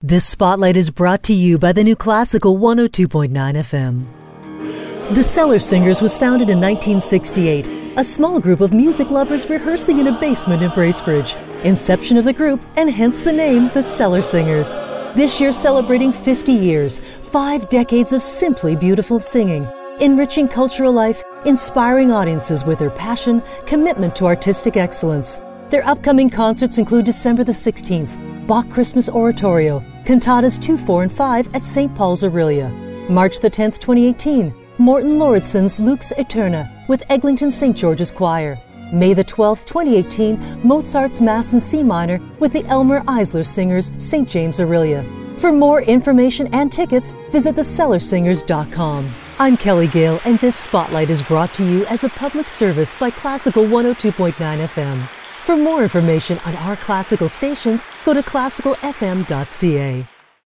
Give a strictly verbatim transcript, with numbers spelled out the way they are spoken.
This spotlight is brought to you by the new Classical one oh two point nine F M. The Cellar Singers was founded in nineteen sixty-eight, a small group of music lovers rehearsing in a basement in Bracebridge. Inception of the group, and hence the name, the Cellar Singers. This year celebrating fifty years, five decades of simply beautiful singing, enriching cultural life, inspiring audiences with their passion, commitment to artistic excellence. Their upcoming concerts include December the sixteenth, Bach Christmas Oratorio, Cantatas two, four, and five at Saint Paul's Aurelia. March the tenth, twenty eighteen, Morton Lauridsen's Lux Eterna with Eglinton Saint George's Choir. May the twelfth, twenty eighteen, Mozart's Mass in C minor with the Elmer Eisler Singers, Saint James Aurelia. For more information and tickets, visit the cellar singers dot com. I'm Kelly Gale, and this spotlight is brought to you as a public service by Classical one oh two point nine F M. For more information on our classical stations, go to classical f m dot c a.